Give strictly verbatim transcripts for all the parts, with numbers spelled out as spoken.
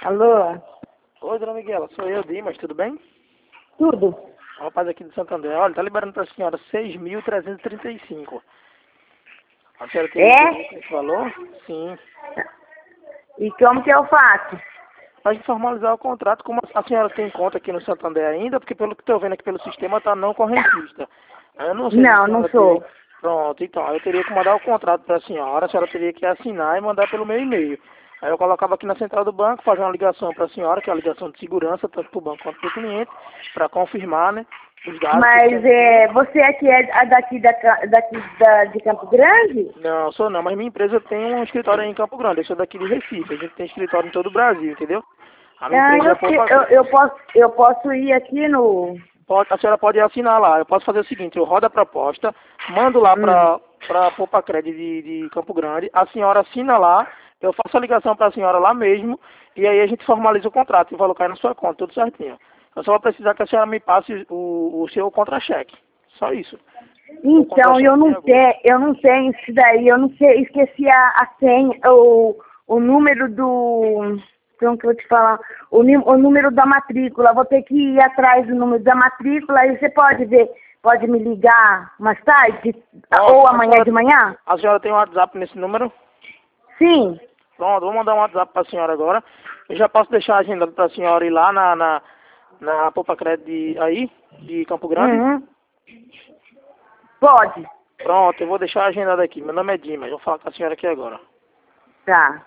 Alô? Oi, dona Miguela, sou eu, Dimas, tudo bem? Tudo? O rapaz aqui de Santo André, olha, tá liberando pra senhora seis mil trezentos e trinta e cinco. A senhora tem É? interesse nesse valor? Sim. E como que eu faço? Pra gente formalizar o contrato, como a senhora tem conta aqui no Santander ainda, porque pelo que estou vendo aqui pelo sistema tá não correntista. Aí eu não sei se a Não, não senhora teria... sou. Pronto, então, aí eu teria que mandar o contrato pra senhora, a senhora teria que assinar e mandar pelo meu e-mail. Aí eu colocava aqui na central do banco, fazer uma ligação para a senhora, que é a ligação de segurança, tanto para o banco quanto para o cliente, para confirmar, né, os dados. Tudo Mas certinho. é, você aqui é a daqui, da, Ca- daqui da, de Campo Grande? Não, sou não, mas minha empresa tem um escritório aí em Campo Grande, eu sou daqui de Recife, a gente tem escritório em todo o Brasil, entendeu? A minha Ah, empresa é eu, sei, Poupa eu, eu, Crédito. posso, eu posso ir aqui no... Pode, a senhora pode assinar lá, eu posso fazer o seguinte, eu rodo a proposta, mando lá Hum. para a Poupa Crédito de, de Campo Grande, a senhora assina lá, eu faço a ligação para a senhora lá mesmo, e aí a gente formaliza o contrato e o valor cai na sua conta, tudo certinho. Eu só vou precisar que a senhora me passe o, o seu contra-cheque, só isso. O Então, eu contra-cheque de não agosto. tenho, eu não tenho isso daí, eu não sei, esqueci a, a senha, o, o número do... Como que eu vou te falar? O, ni- o número da matrícula, vou ter que ir atrás do número da matrícula, aí você pode ver, pode me ligar mais tarde, Ó, ou a amanhã senhora, de manhã? a senhora tem um WhatsApp nesse número? Sim. Pronto, vou mandar um WhatsApp para a senhora agora. Eu já posso deixar agendado para a senhora ir lá na, na, na Poupa Crédito de, aí, de Campo Grande? Uhum. Pode. Pronto, eu vou deixar agendado aqui. Meu nome é Dimas, vou falar com a senhora aqui agora. Tá.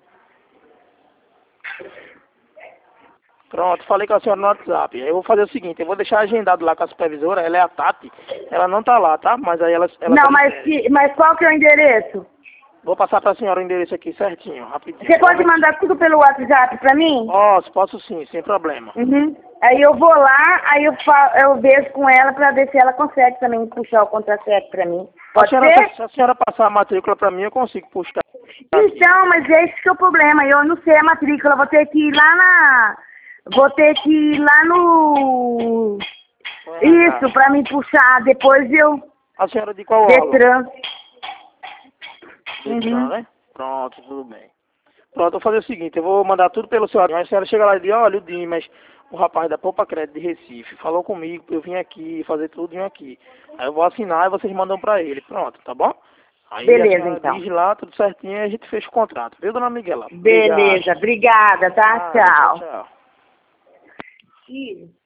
Pronto, falei com a senhora no WhatsApp. Eu vou fazer o seguinte, eu vou deixar agendado lá com a supervisora, ela é a Tati, ela não tá lá, tá? Mas aí ela, ela tá Não, de mas, férias. que, mas qual que é o endereço? Vou passar para a senhora o endereço aqui certinho, rapidinho. Você Só um pode momentinho. mandar tudo pelo WhatsApp pra mim? Posso, posso sim, sem problema. Uhum. Aí eu vou lá, aí eu, fa eu vejo com ela pra ver se ela consegue também puxar o contra-cheque pra mim. A Pode senhora, ser? se a senhora passar a matrícula para mim, eu consigo puxar aqui. Então, mas esse que é o problema. Eu não sei a matrícula. Vou ter que ir lá na... Vou ter que ir lá no... Isso, pra me puxar. Depois eu... A senhora de qual aula? Detran. Detran, Uhum. né? Pronto, tudo bem. Pronto, eu vou fazer o seguinte, eu vou mandar tudo pelo seu WhatsApp. A senhora chega lá e diz, olha, o Dimas, o rapaz da Poupa Crédito de Recife, falou comigo, eu vim aqui fazer tudo, vim aqui. Aí eu vou assinar e vocês mandam pra ele, pronto, tá bom? Aí a Beleza, senhora então. diz lá, tudo certinho, e a gente fecha o contrato. Viu, dona Miguela? Obrigado. Beleza. Obrigada, tá? Nada, tchau, Tchau. tchau. Ih.